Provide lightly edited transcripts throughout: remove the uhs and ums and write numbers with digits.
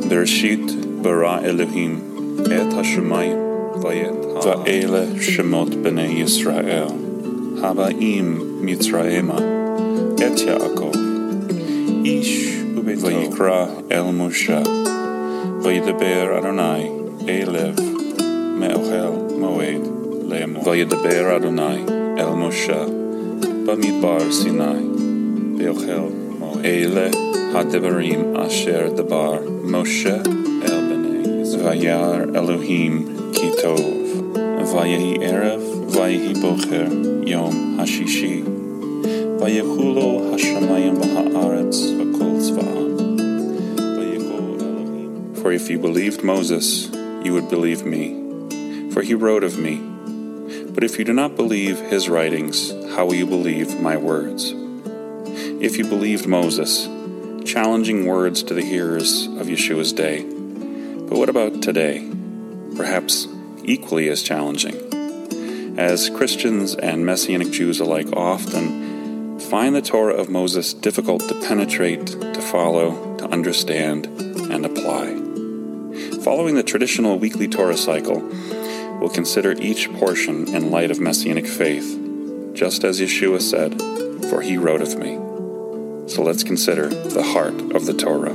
Bereshit bara Elohim et hashamayim va'ele shemot b'nei Yisrael haba'im Mitzrayema et Yaakov ish vayikra el Moshe vayidaber Adonai elev me'ochel moed le'emor vayidaber Adonai el Moshe b'midbar Sinai ve'ochel moed ele hadevarim asher dabar Moshe el b'nei Vayar Elohim ki tov Vayehi erev Vayehi bocher Yom hashishi Vayechulo hashamayim v'ha'aretz v'kol tzva'am Vayekol Elohim. For if you believed Moses, you would believe me, for he wrote of me. But if you do not believe his writings, how will you believe my words? If you believed Moses, challenging words to the hearers of Yeshua's day. But what about today? Perhaps equally as challenging. As Christians and Messianic Jews alike often find the Torah of Moses difficult to penetrate, to follow, to understand, and apply. Following the traditional weekly Torah cycle, we'll consider each portion in light of Messianic faith, just as Yeshua said, for he wrote of me. So let's consider the heart of the Torah.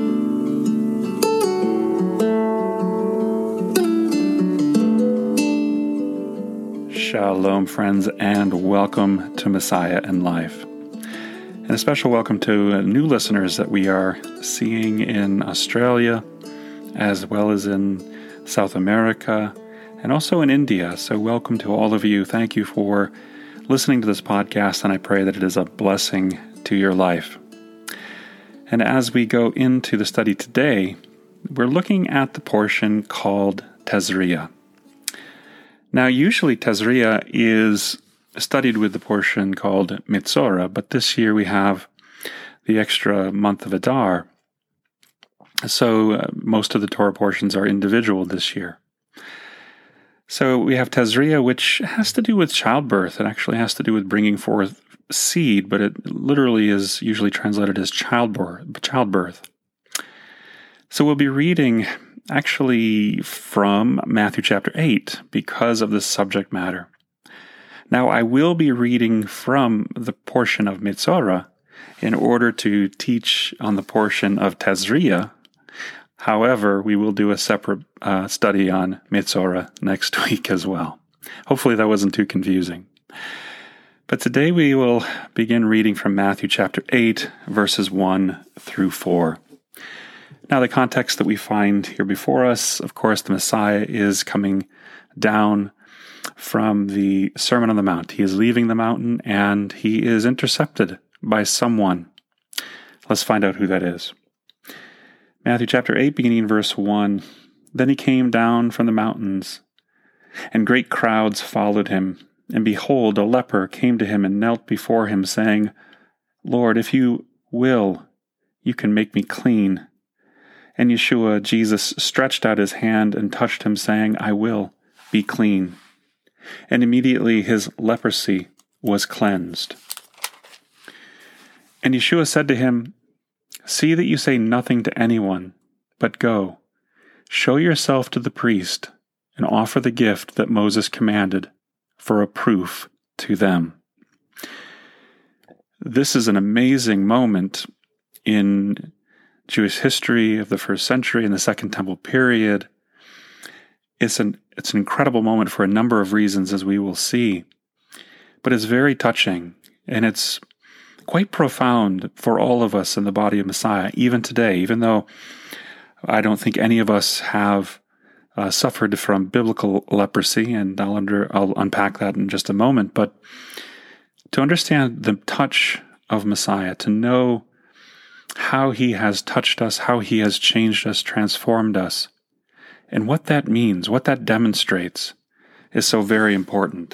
Shalom, friends, and welcome to Messiah in Life. And a special welcome to new listeners that we are seeing in Australia, as well as in South America, and also in India. So welcome to all of you. Thank you for listening to this podcast, and I pray that it is a blessing to your life. And as we go into the study today, we're looking at the portion called Tazria. Now, usually Tazria is studied with the portion called Mitzorah, but this year we have the extra month of Adar. So most of the Torah portions are individual this year. So we have Tazria, which has to do with childbirth. It actually has to do with bringing forth seed, but it literally is usually translated as childbirth. So we'll be reading actually from Matthew chapter 8 because of this subject matter. Now, I will be reading from the portion of Mitzorah in order to teach on the portion of Tazria. However, we will do a separate study on Mitzorah next week as well. Hopefully that wasn't too confusing. But today we will begin reading from Matthew chapter 8, verses 1 through 4. Now, the context that we find here before us, of course, the Messiah is coming down from the Sermon on the Mount. He is leaving the mountain, and he is intercepted by someone. Let's find out who that is. Matthew chapter 8, beginning in verse 1. Then he came down from the mountains, and great crowds followed him. And behold, a leper came to him and knelt before him, saying, Lord, if you will, you can make me clean. And Yeshua, Jesus, stretched out his hand and touched him, saying, I will, be clean. And immediately his leprosy was cleansed. And Yeshua said to him, See that you say nothing to anyone, but go, show yourself to the priest, and offer the gift that Moses commanded, for a proof to them. This is an amazing moment in Jewish history of the first century and the Second Temple period. It's an incredible moment for a number of reasons, as we will see. But it's very touching, and it's quite profound for all of us in the body of Messiah, even today, even though I don't think any of us have suffered from biblical leprosy, and I'll unpack that in just a moment. But to understand the touch of Messiah, to know how he has touched us, how he has changed us, transformed us, and what that means, what that demonstrates, is so very important.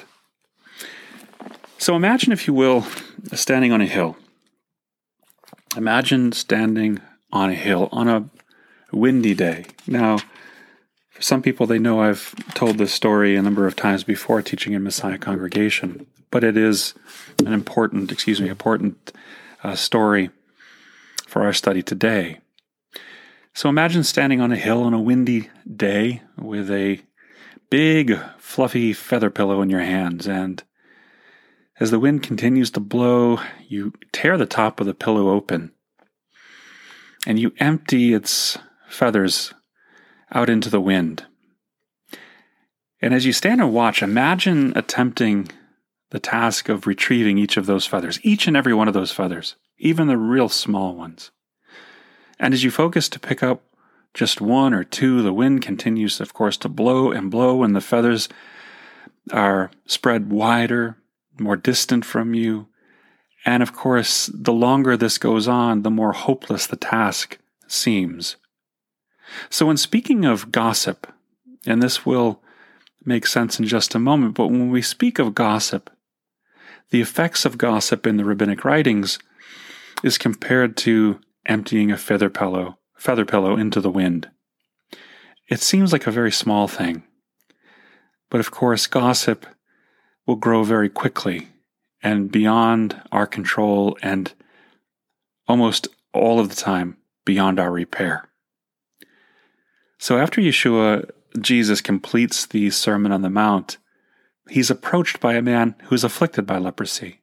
So imagine, if you will, standing on a hill. Imagine standing on a hill on a windy day. Now, for some people, they know I've told this story a number of times before teaching in Messiah congregation, but it is an important story for our study today. So imagine standing on a hill on a windy day with a big, fluffy feather pillow in your hands, and as the wind continues to blow, you tear the top of the pillow open, and you empty its feathers out into the wind. And as you stand and watch, imagine attempting the task of retrieving each of those feathers, each and every one of those feathers, even the real small ones. And as you focus to pick up just one or two, the wind continues, of course, to blow and blow, and the feathers are spread wider, more distant from you. And of course, the longer this goes on, the more hopeless the task seems. So when speaking of gossip, and this will make sense in just a moment, but when we speak of gossip, the effects of gossip in the rabbinic writings is compared to emptying a feather pillow into the wind. It seems like a very small thing, but of course gossip will grow very quickly and beyond our control, and almost all of the time beyond our repair. So after Jesus completes the Sermon on the Mount, he's approached by a man who's afflicted by leprosy.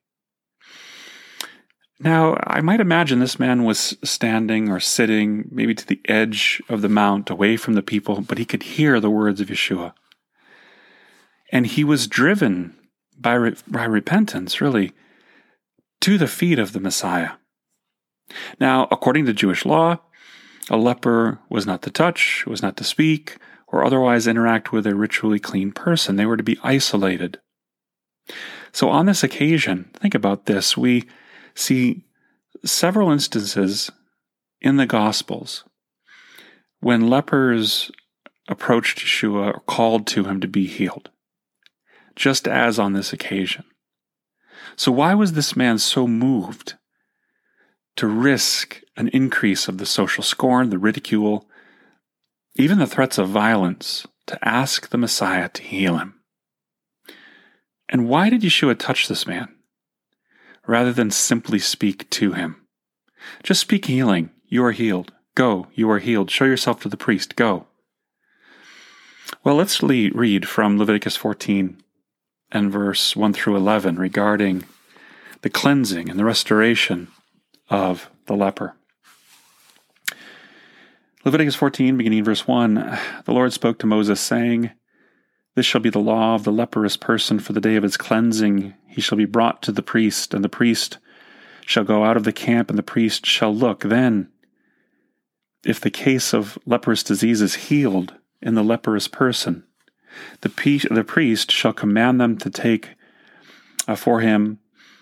Now, I might imagine this man was standing or sitting maybe to the edge of the mount, away from the people, but he could hear the words of Yeshua. And he was driven by repentance, really, to the feet of the Messiah. Now, according to Jewish law, a leper was not to touch, was not to speak, or otherwise interact with a ritually clean person. They were to be isolated. So on this occasion, think about this, we see several instances in the Gospels when lepers approached Yeshua or called to him to be healed, just as on this occasion. So why was this man so moved to risk an increase of the social scorn, the ridicule, even the threats of violence, to ask the Messiah to heal him? And why did Yeshua touch this man, rather than simply speak to him? Just speak healing. You are healed. Go. You are healed. Show yourself to the priest. Go. Well, let's read from Leviticus 14 and verse 1 through 11 regarding the cleansing and the restoration of the leper. Leviticus 14, beginning verse 1, the Lord spoke to Moses, saying, "This shall be the law of the leprous person for the day of his cleansing. He shall be brought to the priest, and the priest shall go out of the camp, and the priest shall look. Then, if the case of leprous disease is healed in the leprous person, the priest shall command them to take for him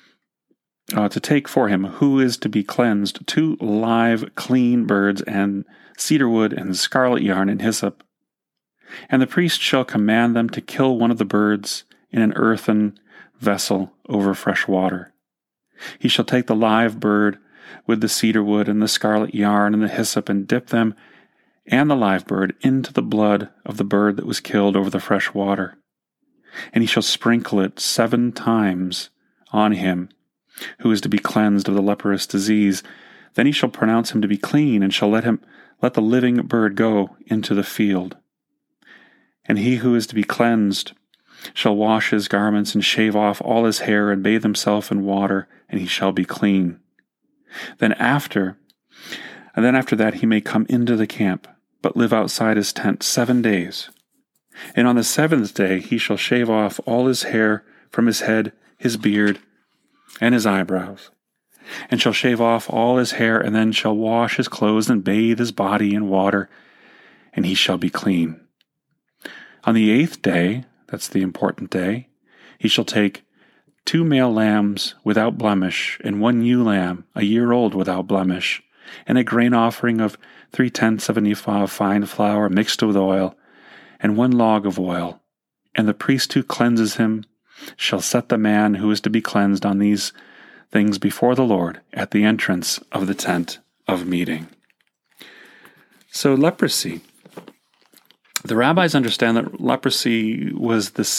who is to be cleansed 2 live, clean birds, and cedar wood, and scarlet yarn, and hyssop. And the priest shall command them to kill one of the birds in an earthen vessel over fresh water. He shall take the live bird with the cedar wood and the scarlet yarn and the hyssop, and dip them and the live bird into the blood of the bird that was killed over the fresh water. And he shall sprinkle it 7 times on him who is to be cleansed of the leprous disease. Then he shall pronounce him to be clean, and shall let the living bird go into the field. And he who is to be cleansed shall wash his garments and shave off all his hair and bathe himself in water, and he shall be clean. Then after that he may come into the camp, but live outside his tent 7 days. And on the 7th day he shall shave off all his hair from his head, his beard, and his eyebrows, and shall shave off all his hair, and then shall wash his clothes and bathe his body in water, and he shall be clean. On the 8th day, that's the important day, he shall take 2 male lambs without blemish, and 1 ewe lamb, a year old without blemish, and a grain offering of 3/10 of an ephah of fine flour mixed with oil, and 1 log of oil. And the priest who cleanses him shall set the man who is to be cleansed on these things before the Lord at the entrance of the tent of meeting." So leprosy. The rabbis understand that leprosy was the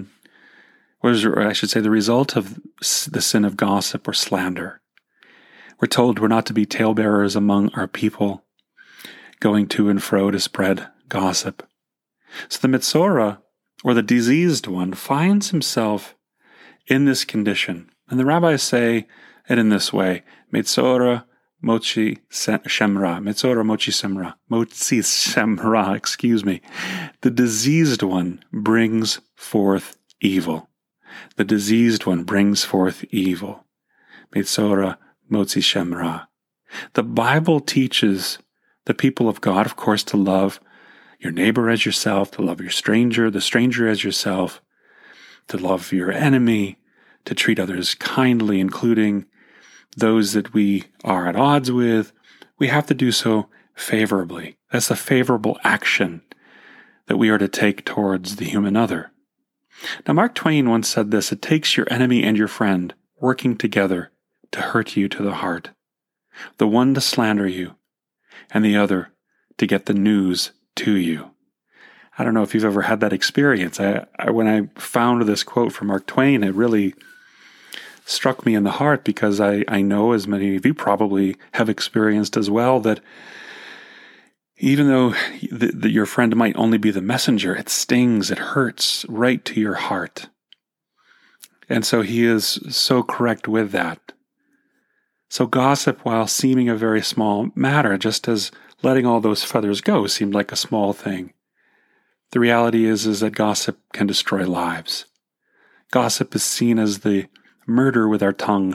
result of the sin of gossip or slander. We're told we're not to be talebearers among our people. going to and fro to spread gossip. So the Metzora, or the diseased one, finds himself in this condition. And the rabbis say it in this way, Metzora Mochi Shemra, Metzora Mochi Shemra, excuse me. The diseased one brings forth evil. The diseased one brings forth evil. Metzora Mochi Shemra. The Bible teaches the people of God, of course, to love your neighbor as yourself, to love the stranger as yourself, to love your enemy, to treat others kindly, including those that we are at odds with. We have to do so favorably. That's a favorable action that we are to take towards the human other. Now, Mark Twain once said this, it takes your enemy and your friend working together to hurt you to the heart, the one to slander you, and the other to get the news to you. I don't know if you've ever had that experience. When I found this quote from Mark Twain, it really struck me in the heart, because I know, as many of you probably have experienced as well, that even though your friend might only be the messenger, it stings, it hurts right to your heart. And so he is so correct with that. So gossip, while seeming a very small matter, just as letting all those feathers go seemed like a small thing, the reality is that gossip can destroy lives. Gossip is seen as the murder with our tongue.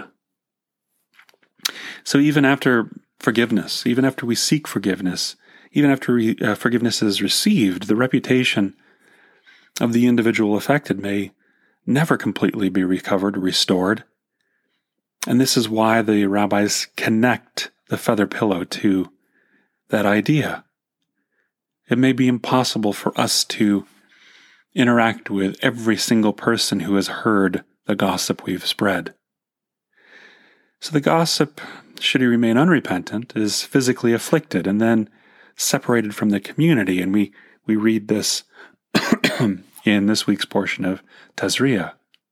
So even after forgiveness, even after we seek forgiveness, even after forgiveness is received, the reputation of the individual affected may never completely be recovered or restored. And this is why the rabbis connect the feather pillow to that idea. It may be impossible for us to interact with every single person who has heard the gossip we've spread. So the gossip, should he remain unrepentant, is physically afflicted and then separated from the community. And we read this in this week's portion of Tazria.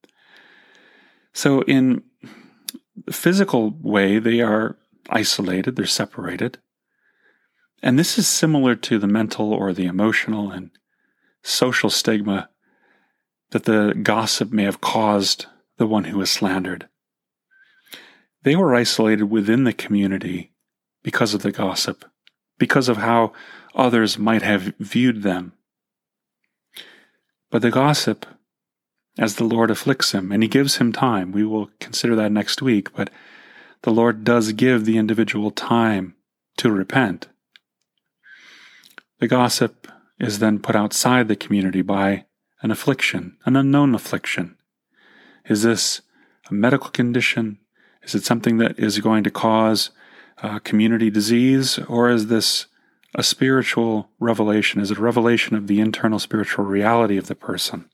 So in the physical way, they are isolated, they're separated. And this is similar to the mental or the emotional and social stigma that the gossip may have caused the one who was slandered. They were isolated within the community because of the gossip, because of how others might have viewed them. But the gossip, as the Lord afflicts him, and he gives him time, we will consider that next week, but the Lord does give the individual time to repent. The gossip is then put outside the community by an affliction, an unknown affliction. Is this a medical condition? Is it something that is going to cause community disease? Or is this a spiritual revelation? Is it a revelation of the internal spiritual reality of the person?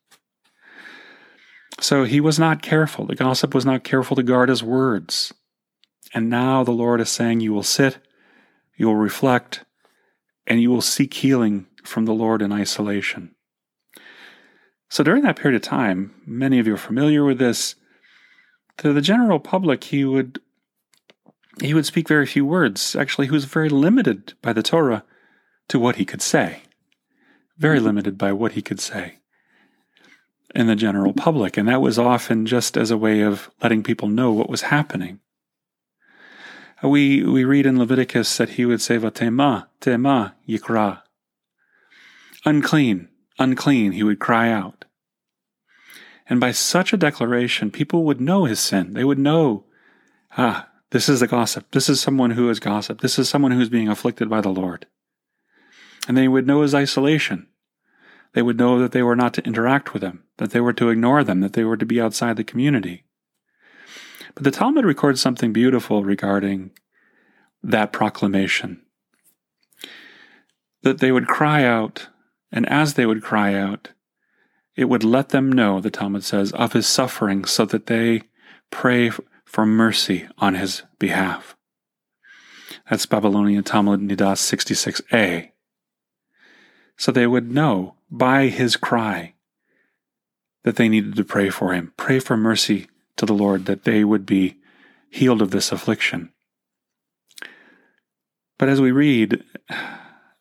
So he was not careful. The gossip was not careful to guard his words. And now the Lord is saying, you will sit, you will reflect, and you will seek healing from the Lord in isolation. So during that period of time, many of you are familiar with this. To the general public, he would speak very few words. Actually, he was very limited by the Torah to what he could say. Very limited by what he could say in the general public. And that was often just as a way of letting people know what was happening. We read in Leviticus that he would say, Vatema, tema, yikra. Unclean, unclean, he would cry out. And by such a declaration, people would know his sin. They would know, this is the gossip. This is someone who is gossip. This is someone who is being afflicted by the Lord. And they would know his isolation. They would know that they were not to interact with him, that they were to ignore them, that they were to be outside the community. But the Talmud records something beautiful regarding that proclamation. That they would cry out, and as they would cry out, it would let them know, the Talmud says, of his suffering, so that they pray for mercy on his behalf. That's Babylonian Talmud Nidas 66a. So they would know by his cry that they needed to pray for him, pray for mercy to the Lord, that they would be healed of this affliction. But as we read,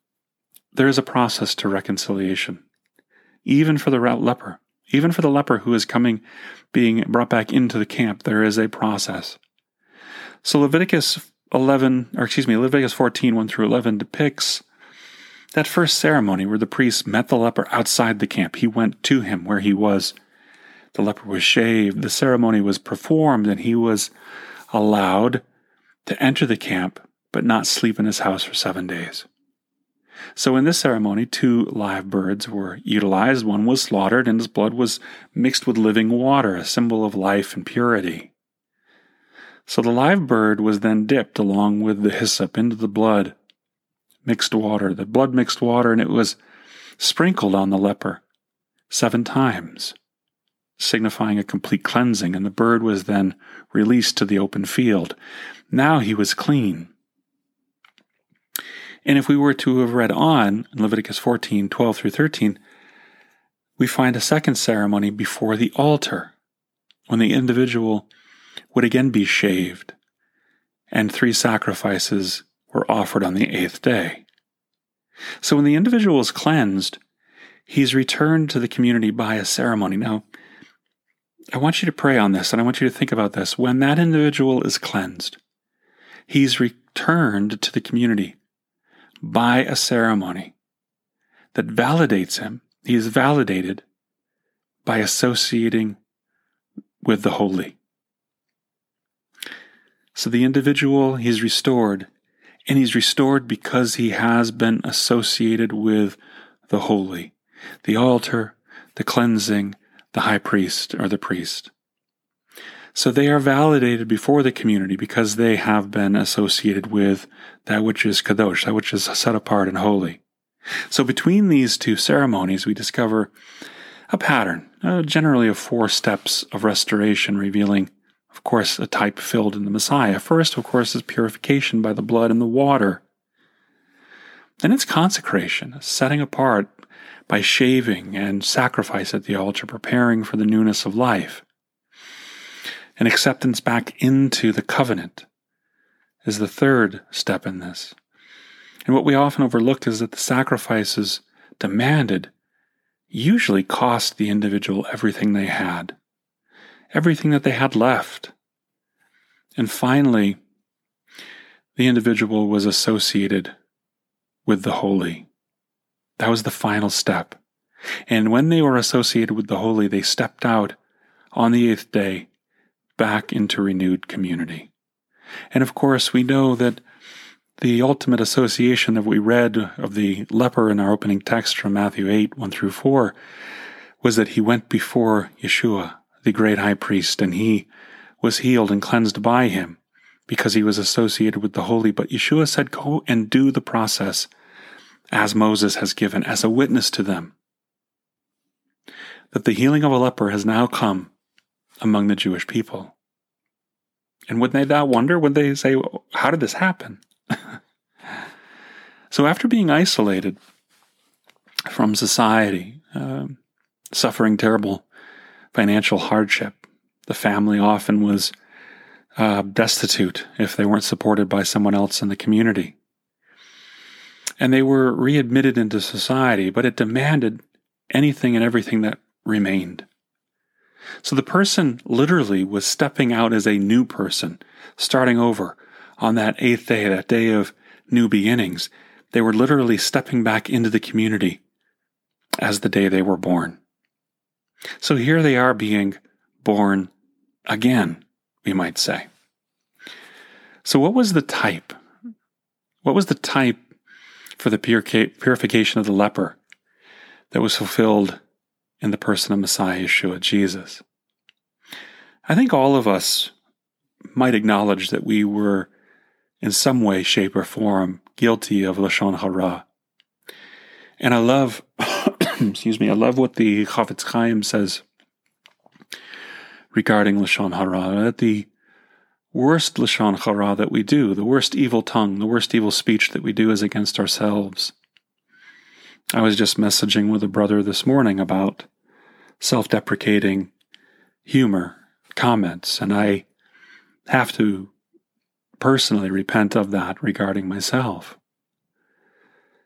there is a process to reconciliation, even for the leper. Even for the leper who is being brought back into the camp, there is a process. So Leviticus 14, 1 through 11 depicts that first ceremony where the priest met the leper outside the camp. He went to him where he was. The leper was shaved. The ceremony was performed, and he was allowed to enter the camp, but not sleep in his house for 7 days. So in this ceremony, 2 live birds were utilized. One was slaughtered, and his blood was mixed with living water, a symbol of life and purity. So the live bird was then dipped along with the hyssop into the blood, mixed water, and it was sprinkled on the leper 7 times, signifying a complete cleansing, and the bird was then released to the open field. Now he was clean. And if we were to have read on in Leviticus 14, 12 through 13, we find a second ceremony before the altar, when the individual would again be shaved, and 3 sacrifices were offered on the 8th day. So when the individual is cleansed, he's returned to the community by a ceremony. Now, I want you to pray on this, and I want you to think about this. When that individual is cleansed, he's returned to the community by a ceremony that validates him. He is validated by associating with the holy. So the individual, he's restored, and he's restored because he has been associated with the holy, the altar, the cleansing, the high priest or the priest. So they are validated before the community because they have been associated with that which is kadosh, that which is set apart and holy. So between these 2 ceremonies, we discover a pattern, generally of 4 steps of restoration, revealing, of course, a type filled in the Messiah. First, of course, is purification by the blood and the water. Then it's consecration, setting apart by shaving and sacrifice at the altar, preparing for the newness of life. And acceptance back into the covenant is the third step in this. And what we often overlook is that the sacrifices demanded usually cost the individual everything they had, everything that they had left. And finally, the individual was associated with the holy. That was the final step. And when they were associated with the holy, they stepped out on the 8th day back into renewed community. And of course, we know that the ultimate association that we read of the leper in our opening text from Matthew 8, 1 through 4, was that he went before Yeshua, the great high priest, and he was healed and cleansed by him because he was associated with the holy. But Yeshua said, go and do the process as Moses has given, as a witness to them, that the healing of a leper has now come among the Jewish people. And would they not wonder, would they say, how did this happen? So after being isolated from society, suffering terrible financial hardship, the family often was destitute if they weren't supported by someone else in the community. And they were readmitted into society, but it demanded anything and everything that remained. So the person literally was stepping out as a new person, starting over on that 8th day, that day of new beginnings. They were literally stepping back into the community as the day they were born. So here they are being born again, we might say. So what was the type? What was the type for the purification of the leper that was fulfilled in the person of Messiah Yeshua, Jesus? I think all of us might acknowledge that we were in some way, shape, or form guilty of Lashon Hara. And I love, I love what the Chafetz Chaim says regarding Lashon Hara, that the worst Lashon Hara that we do, the worst evil tongue, the worst evil speech that we do is against ourselves. I was just messaging with a brother this morning about self-deprecating humor, comments, and I have to personally repent of that regarding myself.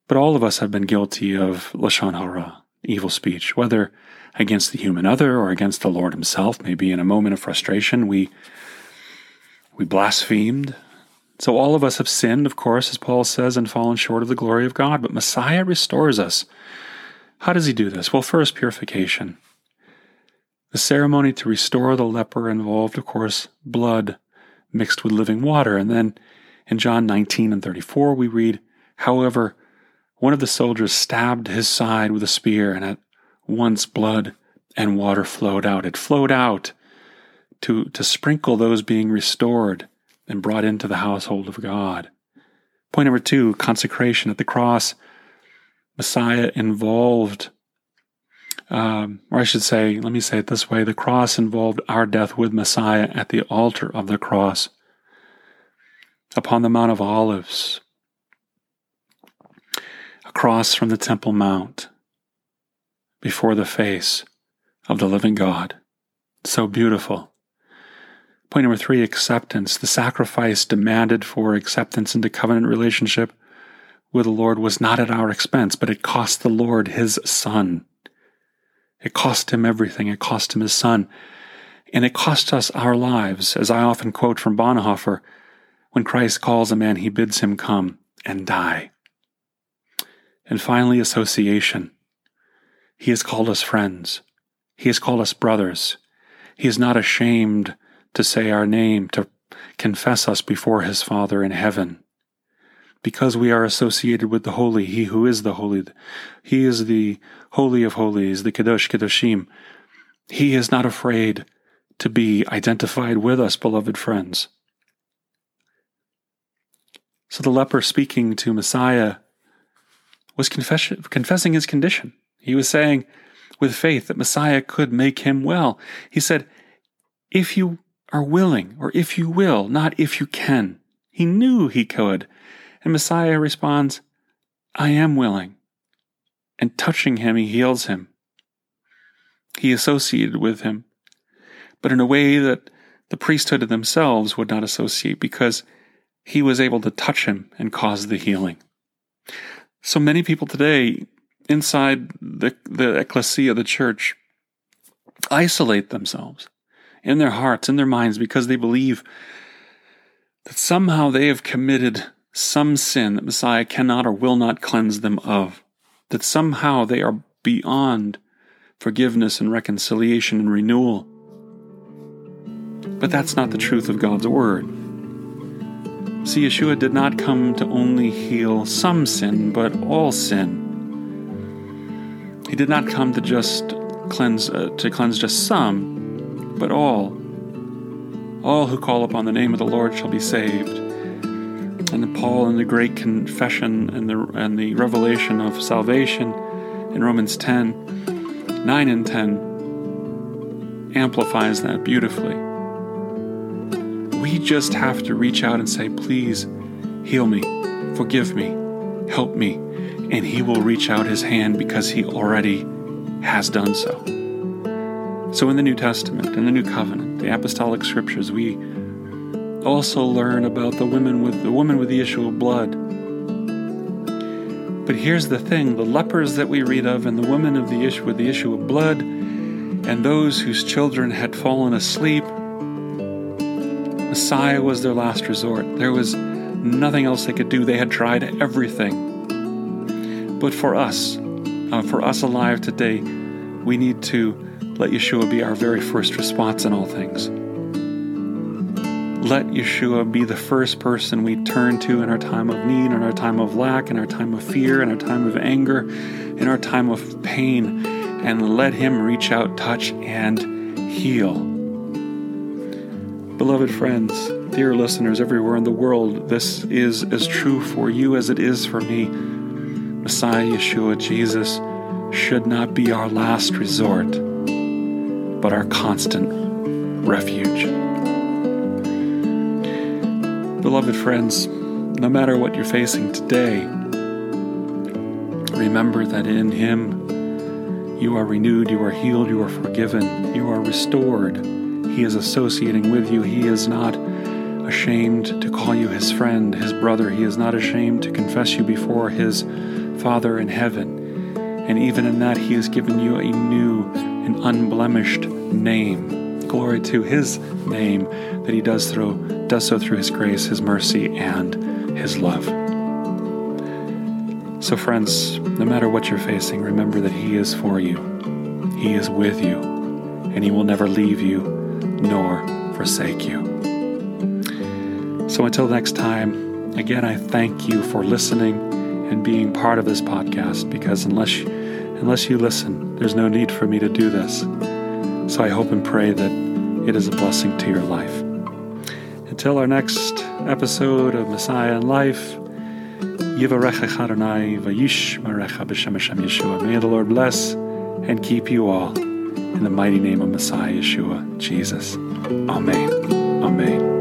But all of us have been guilty of lashon hara, evil speech, whether against the human other or against the Lord himself. Maybe in a moment of frustration, we blasphemed. So all of us have sinned, of course, as Paul says, and fallen short of the glory of God. But Messiah restores us. How does he do this? Well, first, purification. The ceremony to restore the leper involved, of course, blood mixed with living water. And then in John 19 and 34, we read, however, one of the soldiers stabbed his side with a spear, and at once blood and water flowed out. It flowed out to sprinkle those being restored and brought into the household of God. Point number 2, consecration. At the cross, Messiah involved, or I should say, let me say it this way, the cross involved our death with Messiah at the altar of the cross, upon the Mount of Olives, across from the Temple Mount, before the face of the living God. So beautiful. Point number 3, acceptance. The sacrifice demanded for acceptance into covenant relationship with the Lord was not at our expense, but it cost the Lord his Son. It cost him everything. It cost him his Son. And it cost us our lives. As I often quote from Bonhoeffer, when Christ calls a man, he bids him come and die. And finally, association. He has called us friends. He has called us brothers. He is not ashamed to say our name, to confess us before his Father in heaven. Because we are associated with the Holy, he who is the Holy, he is the Holy of Holies, the Kadosh Kedoshim. He is not afraid to be identified with us, beloved friends. So the leper speaking to Messiah was confessing his condition. He was saying with faith that Messiah could make him well. He said, if you are willing, or if you will, not if you can. He knew he could. And Messiah responds, I am willing. And touching him, he heals him. He associated with him, but in a way that the priesthood themselves would not associate, because he was able to touch him and cause the healing. So many people today inside the ecclesia, the church, isolate themselves in their hearts, in their minds, because they believe that somehow they have committed some sin that Messiah cannot or will not cleanse them of, that somehow they are beyond forgiveness and reconciliation and renewal. But that's not the truth of God's Word. See, Yeshua did not come to only heal some sin, but all sin. He did not come to just cleanse just some, but all. All who call upon the name of the Lord shall be saved. And Paul, in the great confession and the revelation of salvation in Romans 9 and 10, amplifies that beautifully. We just have to reach out and say, please, heal me, forgive me, help me. And he will reach out his hand, because he already has done so. So in the New Testament, in the New Covenant, the Apostolic Scriptures, we also learn about the woman with the issue of blood. But here's the thing, the lepers that we read of, and the woman with the issue of blood, and those whose children had fallen asleep, Messiah was their last resort. There was nothing else they could do. They had tried everything. But for us alive today, we need to let Yeshua be our very first response in all things. Let Yeshua be the first person we turn to in our time of need, in our time of lack, in our time of fear, in our time of anger, in our time of pain, and let him reach out, touch, and heal. Beloved friends, dear listeners everywhere in the world, this is as true for you as it is for me. Messiah Yeshua, Jesus, should not be our last resort, but our constant refuge. Beloved friends, no matter what you're facing today, remember that in him you are renewed, you are healed, you are forgiven, you are restored. He is associating with you. He is not ashamed to call you his friend, his brother. He is not ashamed to confess you before his Father in heaven. And even in that, He has given you a new and unblemished name. Glory to His name that He does so through His grace, His mercy, and His love. So friends, no matter what you're facing, remember that He is for you. He is with you, and He will never leave you nor forsake you. So until next time, again, I thank you for listening and being part of this podcast, because unless you listen, there's no need for me to do this. So I hope and pray that it is a blessing to your life. Until our next episode of Messiah in Life, Yivarechecha Adonai v'yishmerecha b'shem Hashem Yeshua. May the Lord bless and keep you all in the mighty name of Messiah Yeshua, Jesus. Amen. Amen.